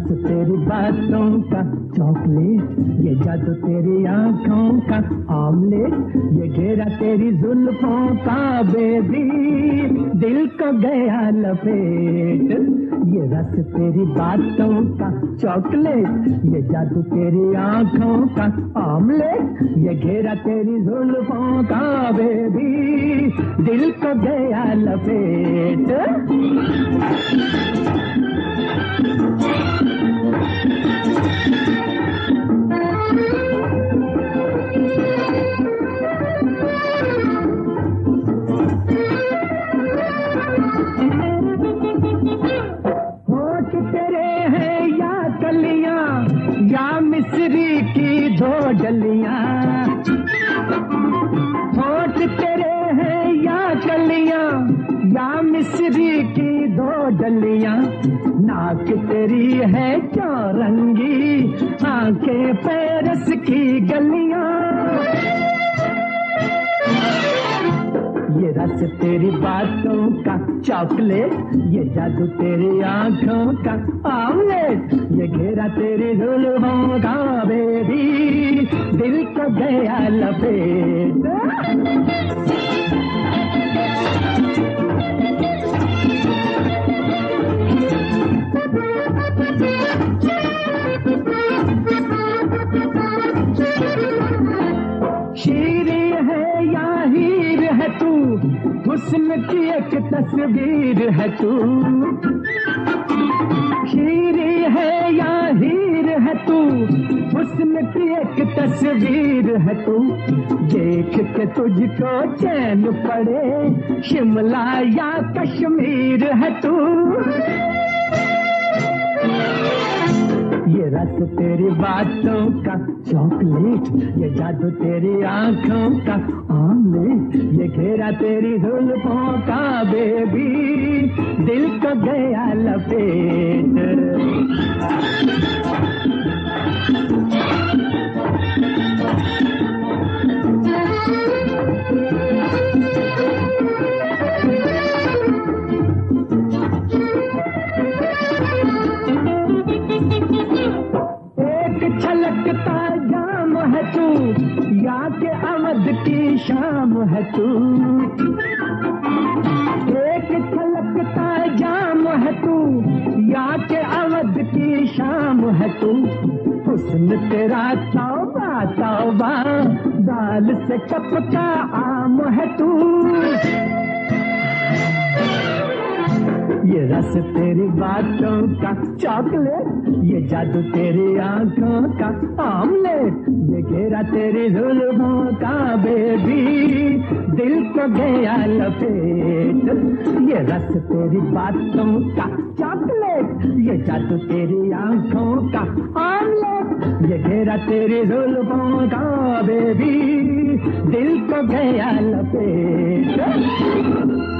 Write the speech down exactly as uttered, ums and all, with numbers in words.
तेरी बातों का चॉकलेट, ये जादू तेरी आंखों का आमलेट, ये घेरा तेरी जुल्फों का बेबी, दिल को गया लपेट। ये रस तेरी बातों का चॉकलेट, ये जादू तेरी आंखों का आमलेट, ये घेरा तेरी जुल्फों का बेबी, दिल को गया लपेट। होठ तेरे हैं या कलियां, या मिस्री की दो डलियां, होठ तेरे हैं या कलियां, या मिस्री की दो डलियां, नाक तेरी है चौरंगी, आंखें पेरस की गलियां। ये रस तेरी बातों का चॉकलेट, ये जादू तेरी आंखों का आमलेट, ये घेरा तेरी जुल्फों का बेबी, दिल को गया लपेट। शीरी है या हीर है तू, हुस्न की एक तस्वीर है तू, शीरी है या हीर है तू, हुस्न की एक तस्वीर है तू, देख के तुझको चैन पड़े, शिमला या कश्मीर है तू। ये रस तेरी बातों का चॉकलेट, ये जादू तेरी आंखों का आमलेट, ये घेरा तेरी जुल्फों का बेबी, दिल को गया लपेट। छलकता जाम है तू, या के अवध की शाम है तू, एक छलकता जाम है तू, या के अवध की शाम है तू, हुस्न तेरा तौबा तौबा, दाल से टपका आम है तू। ये रस तेरी बातों का चॉकलेट, ये जादू तेरी आंखों का आमलेट, ये घेरा तेरी जुल्फों का बेबी, दिल को गया लपेट। ये रस तेरी बातों का चॉकलेट, ये जादू तेरी आंखों का आमलेट, ये घेरा तेरी जुल्फों का बेबी, दिल को गया लपेट।